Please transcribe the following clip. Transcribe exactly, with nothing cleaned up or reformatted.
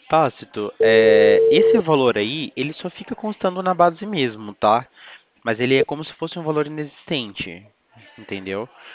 Tácito, é, esse valor aí, ele só fica constando na base mesmo, tá? Mas ele é como se fosse um valor inexistente, entendeu?